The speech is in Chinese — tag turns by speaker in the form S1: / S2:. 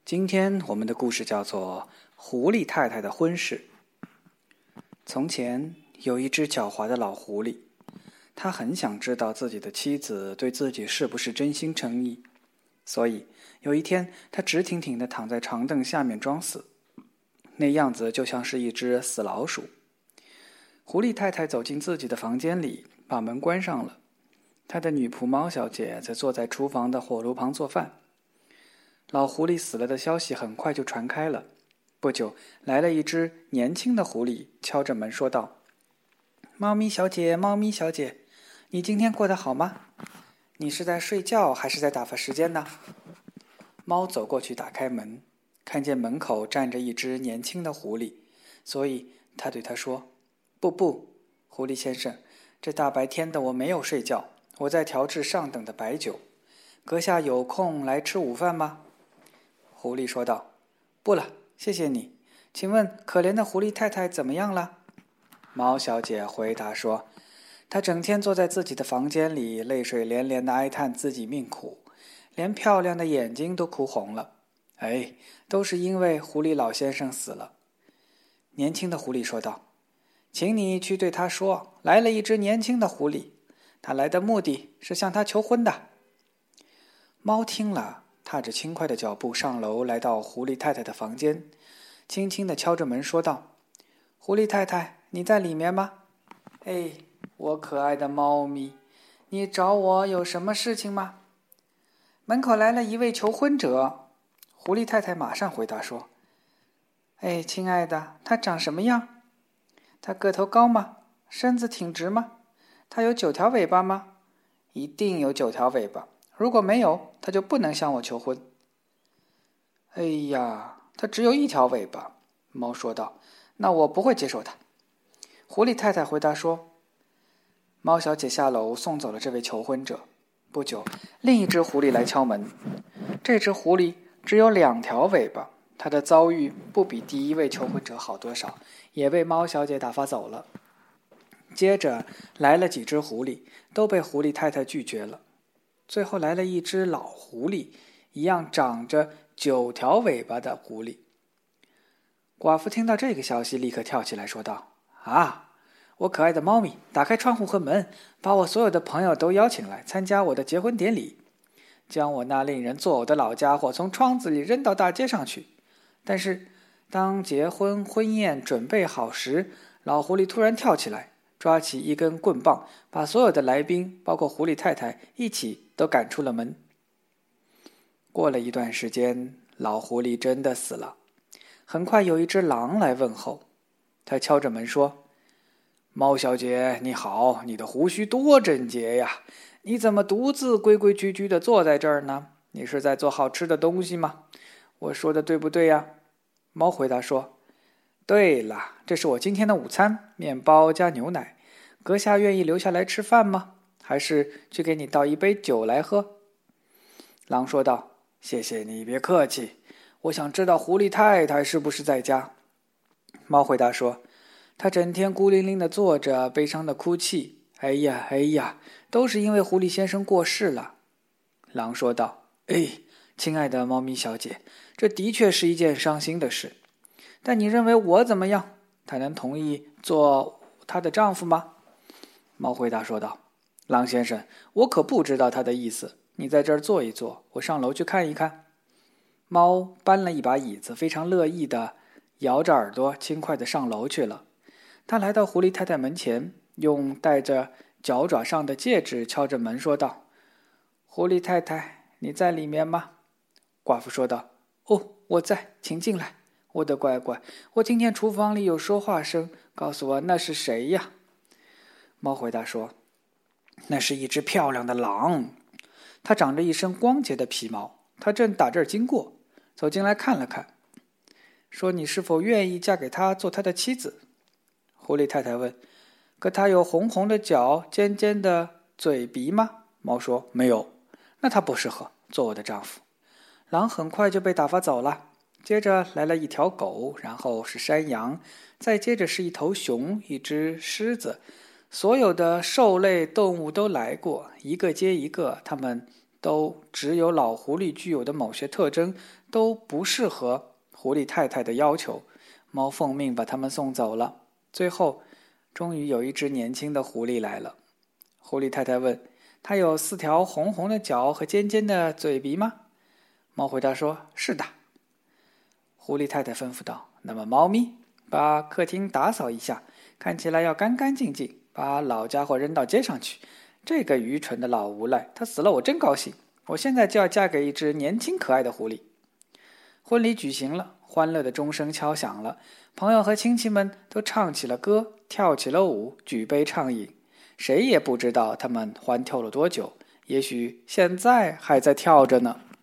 S1: 今天我们的故事叫做狐狸太太的婚事。从前有一只狡猾的老狐狸，他很想知道自己的妻子对自己是不是真心诚意，所以有一天他直挺挺地躺在长凳下面装死，那样子就像是一只死老鼠。狐狸太太走进自己的房间里，把门关上了。她的女仆猫小姐则坐在厨房的火炉旁做饭。老狐狸死了的消息很快就传开了。不久，来了一只年轻的狐狸，敲着门说道：“猫咪小姐，猫咪小姐，你今天过得好吗？你是在睡觉还是在打发时间呢？”猫走过去打开门，看见门口站着一只年轻的狐狸，所以他对他说：“不，狐狸先生，这大白天的我没有睡觉，我在调制上等的白酒。阁下有空来吃午饭吗？”狐狸说道：“不了，谢谢你。请问可怜的狐狸太太怎么样了？”猫小姐回答说：“她整天坐在自己的房间里，泪水连连地哀叹自己命苦，连漂亮的眼睛都哭红了。都是因为狐狸老先生死了。”年轻的狐狸说道：“请你去对他说，来了一只年轻的狐狸，他来的目的是向他求婚的。”猫听了，踏着轻快的脚步上楼，来到狐狸太太的房间，轻轻地敲着门说道：“狐狸太太，你在里面吗？我可爱的猫咪，你找我有什么事情吗？”门口来了一位求婚者。狐狸太太马上回答说：“亲爱的，他长什么样？他个头高吗？身子挺直吗？他有9条尾巴吗？一定有9条尾巴。如果没有，他就不能向我求婚。”他只有1条尾巴，猫说道。那我不会接受他。狐狸太太回答说。猫小姐下楼送走了这位求婚者。不久，另一只狐狸来敲门。这只狐狸只有2条尾巴，它的遭遇不比第一位求婚者好多少，也被猫小姐打发走了。接着来了几只狐狸，都被狐狸太太拒绝了。最后来了一只老狐狸，一样长着9条尾巴的狐狸。寡妇听到这个消息，立刻跳起来说道：“我可爱的猫咪，打开窗户和门，把我所有的朋友都邀请来参加我的结婚典礼，将我那令人作呕的老家伙从窗子里扔到大街上去。”但是当结婚婚宴准备好时，老狐狸突然跳起来，抓起一根棍棒，把所有的来宾，包括狐狸太太一起都赶出了门。过了一段时间，老狐狸真的死了。很快有一只狼来问候，他敲着门说：“猫小姐你好，你的胡须多整洁呀，你怎么独自规规矩矩地坐在这儿呢？你是在做好吃的东西吗？我说的对不对呀？”猫回答说：“对了，这是我今天的午餐，面包加牛奶。阁下愿意留下来吃饭吗？还是去给你倒一杯酒来喝？”狼说道：“谢谢你，别客气。我想知道狐狸太太是不是在家。”猫回答说：“她整天孤零零地坐着，悲伤地哭泣。都是因为狐狸先生过世了。”狼说道：“亲爱的猫咪小姐，这的确是一件伤心的事。但你认为我怎么样？她能同意做她的丈夫吗？”猫回答说道：“狼先生，我可不知道他的意思。你在这儿坐一坐，我上楼去看一看。”猫搬了一把椅子，非常乐意地摇着耳朵轻快地上楼去了。他来到狐狸太太门前，用戴着脚爪上的戒指敲着门说道：“狐狸太太，你在里面吗？”寡妇说道：“我在，请进来。我的乖乖，我听见厨房里有说话声，告诉我那是谁呀？”猫回答说：“那是一只漂亮的狼，它长着一身光洁的皮毛，它正打这儿经过，走进来看了看，说你是否愿意嫁给他做他的妻子？”狐狸太太问：“可他有红红的脚，尖尖的嘴鼻吗？”猫说：“没有。”“那他不适合做我的丈夫。”狼很快就被打发走了。接着来了一条狗，然后是山羊，再接着是一头熊，一只狮子。所有的兽类动物都来过，一个接一个，他们都只有老狐狸具有的某些特征，都不适合狐狸太太的要求。猫奉命把它们送走了。最后，终于有一只年轻的狐狸来了。狐狸太太问：“它有4条红红的脚和尖尖的嘴鼻吗？”猫回答说：“是的。”狐狸太太吩咐道：“那么，猫咪，把客厅打扫一下，看起来要干干净净，把老家伙扔到街上去。这个愚蠢的老无赖，他死了我真高兴。我现在就要嫁给一只年轻可爱的狐狸。”婚礼举行了，欢乐的钟声敲响了，朋友和亲戚们都唱起了歌，跳起了舞，举杯畅饮。谁也不知道他们欢跳了多久，也许现在还在跳着呢。